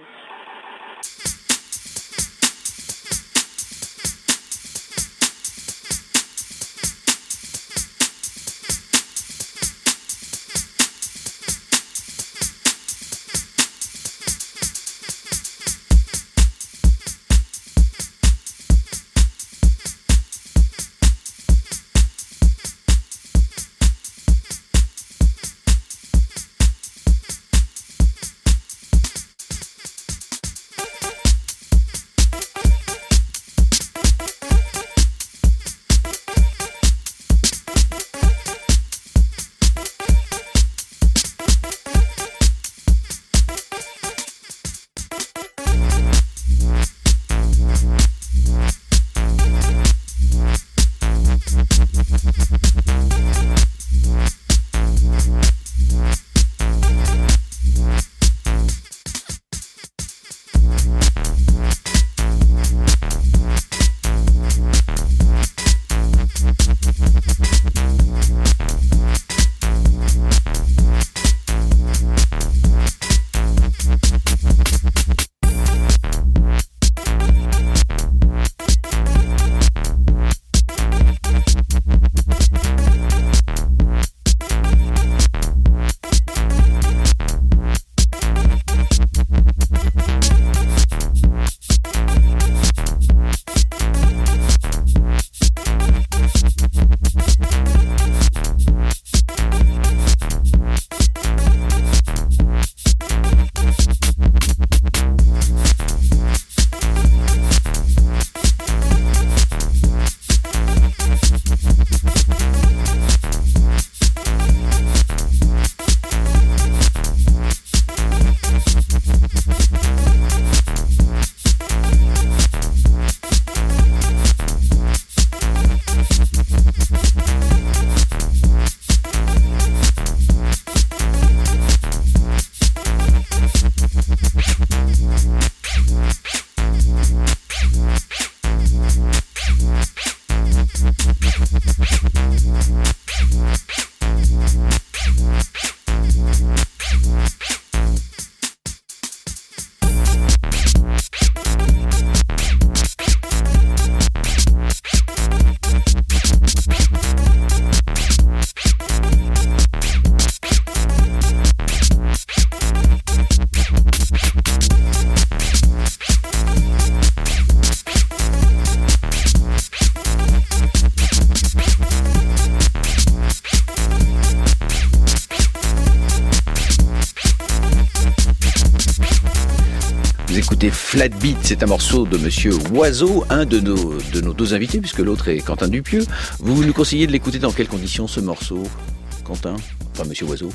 Écoutez, Flatbeat, c'est un morceau de Monsieur Oiseau, un de nos deux invités, puisque l'autre est Quentin Dupieux. Vous nous conseillez de l'écouter dans quelles conditions, ce morceau, Quentin? Enfin, Monsieur Oiseau.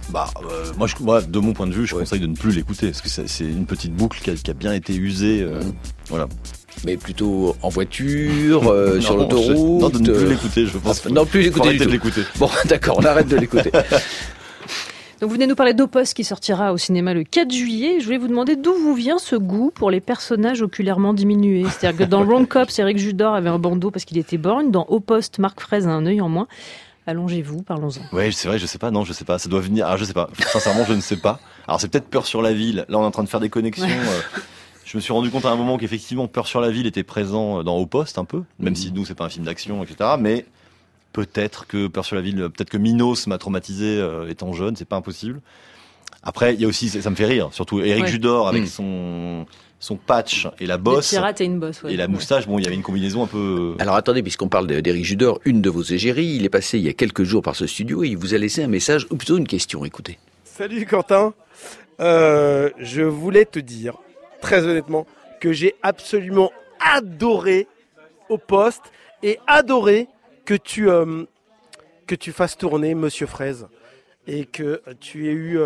Moi, de mon point de vue, je conseille de ne plus l'écouter, parce que c'est une petite boucle qui a bien été usée. Voilà. Mais plutôt en voiture, sur l'autoroute. Non, de ne plus l'écouter, je pense. Non, plus l'écouter. Arrêtez de l'écouter. Bon, d'accord, on arrête de l'écouter. Donc vous venez nous parler d'Opos qui sortira au cinéma le 4 juillet. Je voulais vous demander d'où vous vient ce goût pour les personnages oculairement diminués. C'est-à-dire que dans Wrong Cops, Eric Judor avait un bandeau parce qu'il était borgne. Dans Au Poste, Marc Fraise a un œil en moins. Allongez-vous, parlons-en. Ouais, c'est vrai, je sais pas, non, je sais pas. Ça doit venir. Alors, je sais pas. Sincèrement, je ne sais pas. Alors, c'est peut-être Peur sur la ville. Là, on est en train de faire des connexions. Ouais. Je me suis rendu compte à un moment qu'effectivement, Peur sur la ville était présent dans Au Poste un peu, même si nous, c'est pas un film d'action, etc. Mais peut-être que Peur sur la ville, peut-être que Minos m'a traumatisé étant jeune, c'est pas impossible. Après, il y a aussi, ça me fait rire, surtout Eric Judor avec son patch et la bosse. Le pirate et une bosse, ouais. Et la moustache, bon, il y avait une combinaison un peu... Alors attendez, puisqu'on parle d'Éric Judor, une de vos égéries, il est passé il y a quelques jours par ce studio et il vous a laissé un message, ou plutôt une question, écoutez. Salut Quentin, je voulais te dire, très honnêtement, que j'ai absolument adoré Au Poste et adoré que tu fasses tourner Monsieur Fraise et que tu aies eu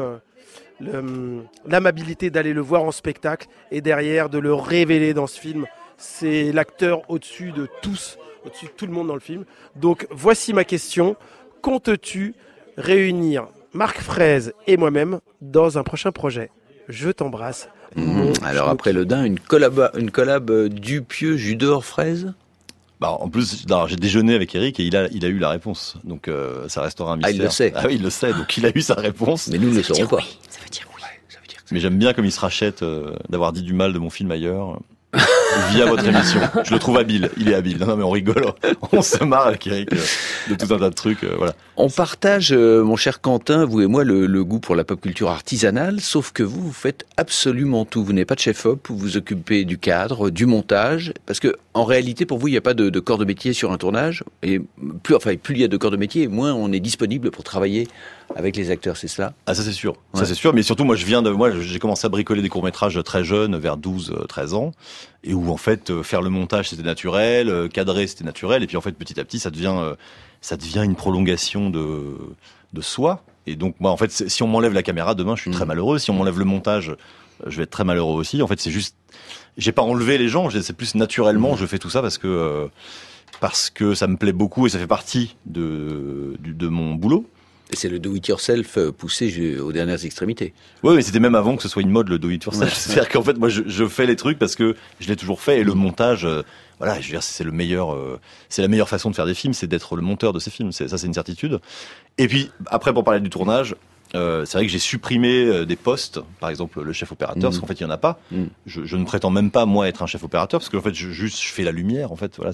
l'amabilité d'aller le voir en spectacle et derrière de le révéler dans ce film. C'est l'acteur au-dessus de tous, au-dessus de tout le monde dans le film. Donc voici ma question. Comptes-tu réunir Marc Fraise et moi-même dans un prochain projet? Je t'embrasse. Alors après le Dain, une collab Dupieux-Judor-Fraise? Bah, en plus, j'ai déjeuné avec Eric et il a eu la réponse. Donc ça restera un mystère. Ah, il le sait. Ah oui, il le sait. Donc il a eu sa réponse. Mais nous ne le saurons pas. Oui. Ça veut dire oui. Mais j'aime bien comme il se rachète d'avoir dit du mal de mon film ailleurs. Via votre émission. Je le trouve habile. Il est habile. Non mais on rigole. On se marre avec Eric de tout un tas de trucs. Voilà. On partage, mon cher Quentin, vous et moi, le goût pour la pop culture artisanale, sauf que vous faites absolument tout. Vous n'êtes pas de chef-op, vous vous occupez du cadre, du montage, parce que en réalité, pour vous, il n'y a pas de corps de métier sur un tournage, et plus il y a de corps de métier, moins on est disponible pour travailler avec les acteurs, c'est cela? Ah, ça c'est sûr. Ouais. Ça c'est sûr, mais surtout moi j'ai commencé à bricoler des courts-métrages très jeunes, vers 12-13 ans, et où en fait faire le montage c'était naturel, cadrer c'était naturel, et puis en fait petit à petit ça devient une prolongation de soi. Et donc moi en fait si on m'enlève la caméra demain, je suis très malheureux. Si on m'enlève le montage, je vais être très malheureux aussi. En fait c'est juste, j'ai pas enlevé les gens, c'est plus naturellement je fais tout ça parce que ça me plaît beaucoup et ça fait partie de mon boulot. Et c'est le do-it-yourself poussé aux dernières extrémités. Oui, mais c'était même avant que ce soit une mode, le do-it-yourself. Ouais. C'est-à-dire qu'en fait, moi, je fais les trucs parce que je l'ai toujours fait, et le montage, voilà, je veux dire, c'est la meilleure façon de faire des films, c'est d'être le monteur de ces films. Ça, c'est une certitude. Et puis, après, pour parler du tournage, c'est vrai que j'ai supprimé des postes, par exemple le chef opérateur, parce qu'en fait, il y en a pas. Je ne prétends même pas, moi, être un chef opérateur, parce qu'en fait, je fais la lumière, en fait, voilà,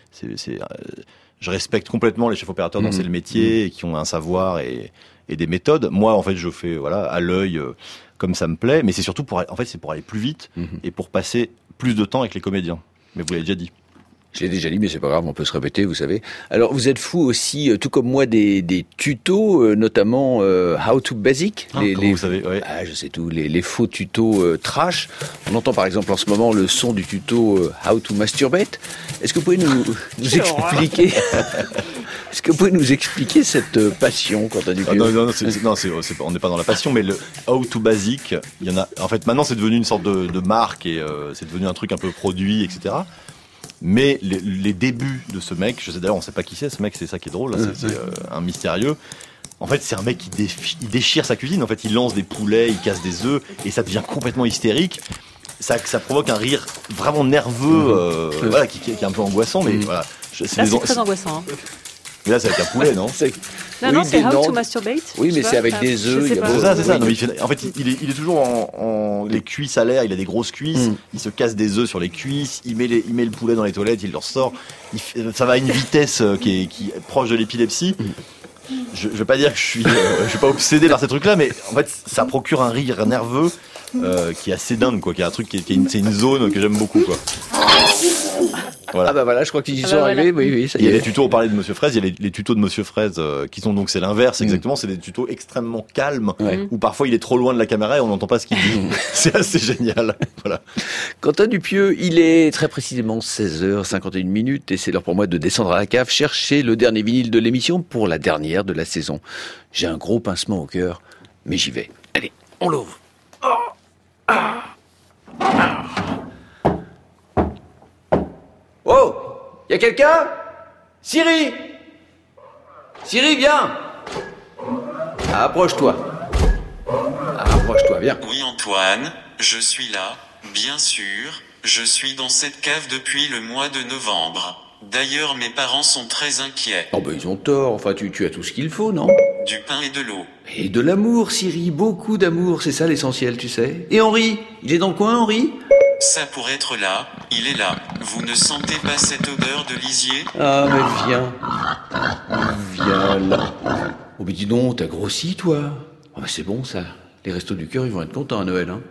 je respecte complètement les chefs opérateurs dont c'est le métier et qui ont un savoir et des méthodes. Moi, en fait, je fais à l'œil comme ça me plaît, mais c'est surtout pour aller plus vite et pour passer plus de temps avec les comédiens. Mais vous l'avez déjà dit. Je l'ai déjà dit, mais c'est pas grave, on peut se répéter, vous savez. Alors, vous êtes fou aussi, tout comme moi, des tutos, notamment How to Basic. Vous savez, ouais. Ah, je sais tout, les faux tutos trash. On entend par exemple en ce moment le son du tuto How to Masturbate. Est-ce que vous pouvez nous expliquer Est-ce que vous pouvez nous expliquer cette passion, Quentin Dupieux? On n'est pas dans la passion, mais le How to Basic, il y en a. En fait, maintenant, c'est devenu une sorte de marque et c'est devenu un truc un peu produit, etc. Mais les débuts de ce mec, je sais d'ailleurs, on sait pas qui c'est, ce mec, c'est ça qui est drôle, c'est un mystérieux. En fait, c'est un mec qui déchire sa cuisine. En fait, il lance des poulets, il casse des œufs, et ça devient complètement hystérique. Ça provoque un rire vraiment nerveux, voilà, qui est un peu angoissant, mais voilà. C'est très angoissant. Hein. Mais là, c'est avec un poulet, non? Non, c'est How to Masturbate. Oui, mais c'est avec des œufs. C'est ça. Non, en fait, il est toujours en les cuisses à l'air. Il a des grosses cuisses. Il se casse des œufs sur les cuisses. Il met le poulet dans les toilettes. Il le ressort. Ça va à une vitesse qui est proche de l'épilepsie. Je veux pas dire que je suis pas obsédé par ces trucs-là, mais en fait, ça procure un rire nerveux qui est assez dingue, quoi. Qui est un truc c'est une zone que j'aime beaucoup, quoi. Voilà. Ah bah voilà, je crois qu'ils y sont arrivés. Voilà. Oui, ça y est. Il y a est. les tutos, on parlait de Monsieur Fraise, il y a les tutos de Monsieur Fraise qui sont donc, c'est l'inverse exactement, c'est des tutos extrêmement calmes, où parfois il est trop loin de la caméra et on n'entend pas ce qu'il dit. C'est assez génial. Voilà. Quentin Dupieux, il est très précisément 16h51 et c'est l'heure pour moi de descendre à la cave, chercher le dernier vinyle de l'émission pour la dernière de la saison. J'ai un gros pincement au cœur, mais j'y vais. Allez, on l'ouvre. Oh, y a quelqu'un? Siri, viens. Approche-toi, viens. Oui Antoine, je suis là, bien sûr, je suis dans cette cave depuis le mois de novembre. D'ailleurs mes parents sont très inquiets. Oh bah ils ont tort, enfin tu as tout ce qu'il faut, non? Du pain et de l'eau. Et de l'amour, Siri, beaucoup d'amour, c'est ça l'essentiel, tu sais. Et Henri, il est dans le coin, Henri? Ça pourrait être là, il est là. Vous ne sentez pas cette odeur de lisier? Ah mais viens là. Oh mais dis donc, t'as grossi toi? Oh mais c'est bon ça, les restos du cœur ils vont être contents à Noël, hein.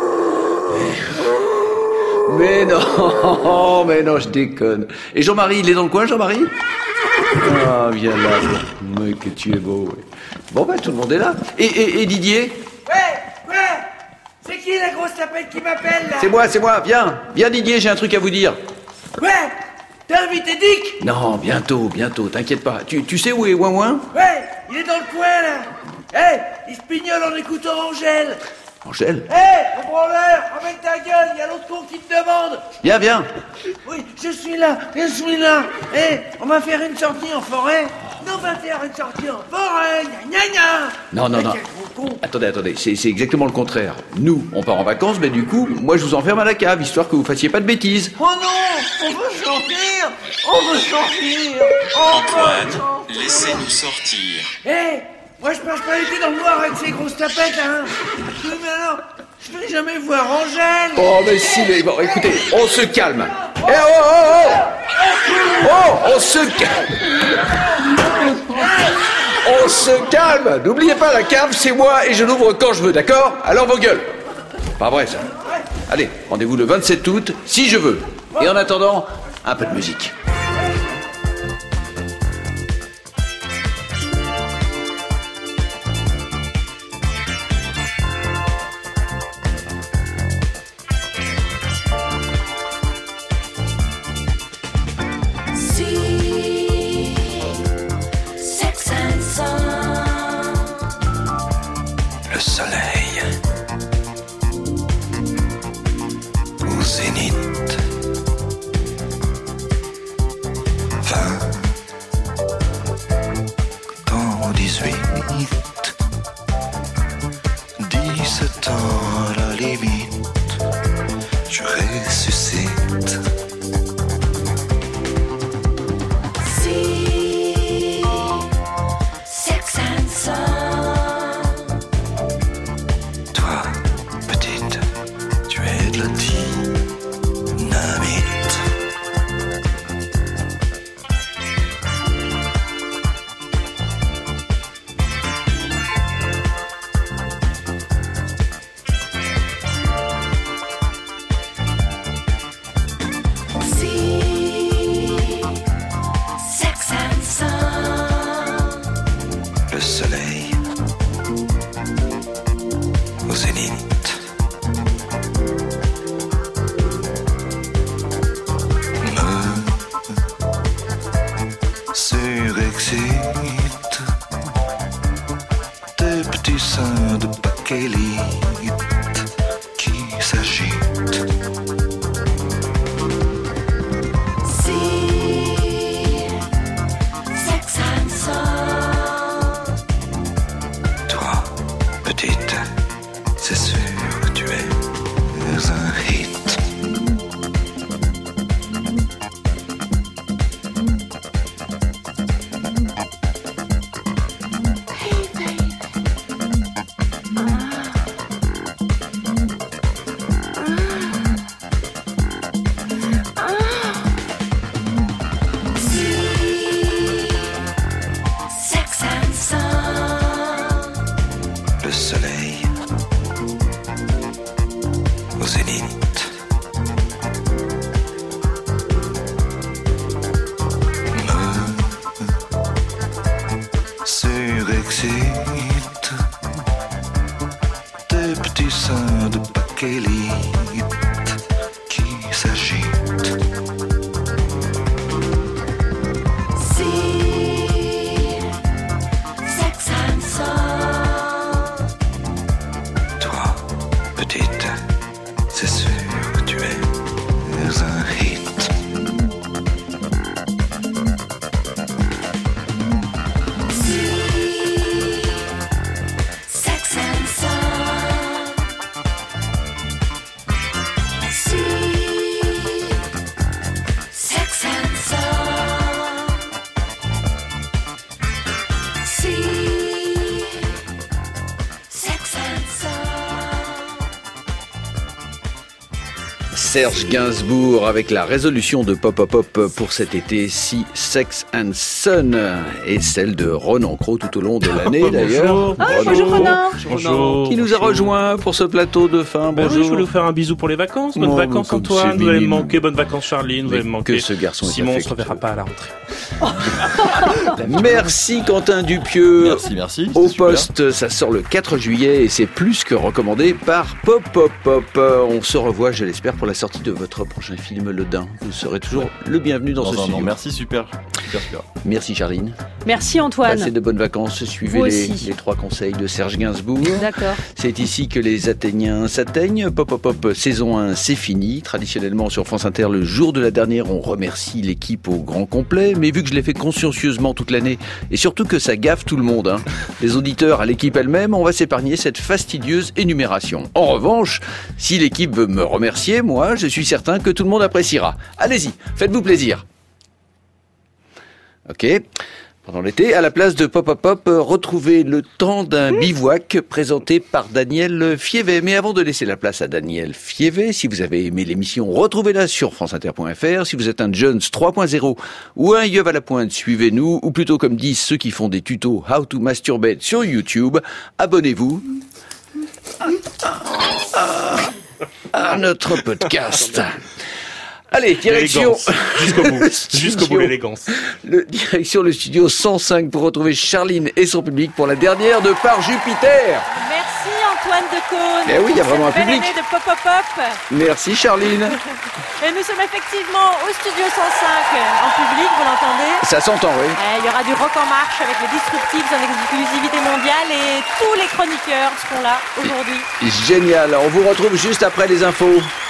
Mais non, je déconne. Et Jean-Marie, il est dans le coin, Jean-Marie? Ah, viens là, mais que tu es beau. Ouais. Bon, ben, tout le monde est là. Et Didier? Ouais, c'est qui la grosse tapette qui m'appelle, là? C'est moi, viens Didier, j'ai un truc à vous dire. Ouais, T'as invité Dick? Non, bientôt, t'inquiète pas. Tu sais où est Ouin? Ouais, il est dans le coin, là. Hé, il se pignole en écoutant Angèle. Angèle? Hé, mon branleur, ramène ta gueule, il y a l'autre con qui te demande. Viens. Oui, je suis là. Hé, on va faire une sortie en forêt. On va faire une sortie en forêt, gna. Non. Quel gros con. Attendez, c'est exactement le contraire. Nous, on part en vacances, mais du coup, moi je vous enferme à la cave, histoire que vous fassiez pas de bêtises. Oh non, on veut sortir. Antoine, laissez-nous sortir. Hé, moi je passe pas l'été dans le noir avec ces grosses tapettes, hein. Oui, mais alors, je vais jamais voir Angèle. Oh, mais si, mais bon, écoutez, on se calme. On se calme. On se calme. N'oubliez pas, la cave, c'est moi et je l'ouvre quand je veux, d'accord? Alors vos gueules. Pas vrai, ça. Allez, rendez-vous le 27 août, si je veux. Et en attendant, un peu de musique. Le soleil au zénith, 20 dans 18, 17 ans à la limite, je ressuscite. Sex and Son. Toi, petite, tu es de la dynamite. Sex and Son. Le soleil au zénith. Me surexcite tes petits seins de bakélite qui s'agitent. Sex and Son. Toi, petite, c'est sûr que tu es un hit. Sex and Son. Le soleil au zénith. Me surexcite tes petits seins de bakélite qui s'agitent. Sex and Son. Toi, petite, c'est sûr que tu es un hit. Sex and Son. Sex and Son. Sex and Son. Serge Gainsbourg avec la résolution de Pop Pop Pop pour cet été, si Sex and Son, et celle de Ronan Cros tout au long de l'année d'ailleurs. Bonjour Ronan. Bonjour. Qui nous a rejoint pour ce plateau de fin. Ben Bonjour. oui, je voulais vous faire un bisou pour les vacances. Bonnes Oh, vacances comme Antoine, c'est vous allez me mignon. manquer. Bonnes vacances Charline, vous allez me manquer. Que ce garçon est Simon, on se affectueux. reverra pas à la rentrée. Merci Quentin Dupieux. Merci. Au poste, ça sort le 4 juillet et c'est plus que recommandé par Pop Pop Pop. On se revoit, je l'espère, pour la sortie de votre prochain film Le Dain. Vous serez toujours le bienvenu dans ce studio. Merci, super. Merci Charline. Merci Antoine. Passez de bonnes vacances, suivez les 3 conseils de Serge Gainsbourg. D'accord. C'est ici que les Athéniens s'atteignent. Pop Pop Pop, saison 1, c'est fini. Traditionnellement sur France Inter, le jour de la dernière, on remercie l'équipe au grand complet. Mais vu que je l'ai fait consciencieusement toute l'année, et surtout que ça gaffe tout le monde, les auditeurs à l'équipe elle-même, on va s'épargner cette fastidieuse énumération. En revanche, si l'équipe veut me remercier, moi, je suis certain que tout le monde appréciera. Allez-y, faites-vous plaisir. Ok. Pendant l'été, à la place de Pop Pop Pop, retrouvez Le Temps d'un bivouac présenté par Daniel Fievet. Mais avant de laisser la place à Daniel Fievet, si vous avez aimé l'émission, retrouvez-la sur franceinter.fr. Si vous êtes un Jones 3.0 ou un Yeuve à la pointe, suivez-nous. Ou plutôt, comme disent ceux qui font des tutos How to Masturbate sur YouTube, abonnez-vous à notre podcast. Allez, direction... Jusqu'au bout, l'élégance. Direction le studio 105 pour retrouver Charline et son public pour la dernière de Par Jupiter. Merci Antoine Decaune. Eh oui, il y a vraiment un public. Belle année de Pop Pop Pop. Merci Charline. Et nous sommes effectivement au studio 105 en public, vous l'entendez ? Ça s'entend, oui. Il y aura du rock en marche avec les Disruptives en exclusivité mondiale et tous les chroniqueurs seront là aujourd'hui. Génial, on vous retrouve juste après les infos.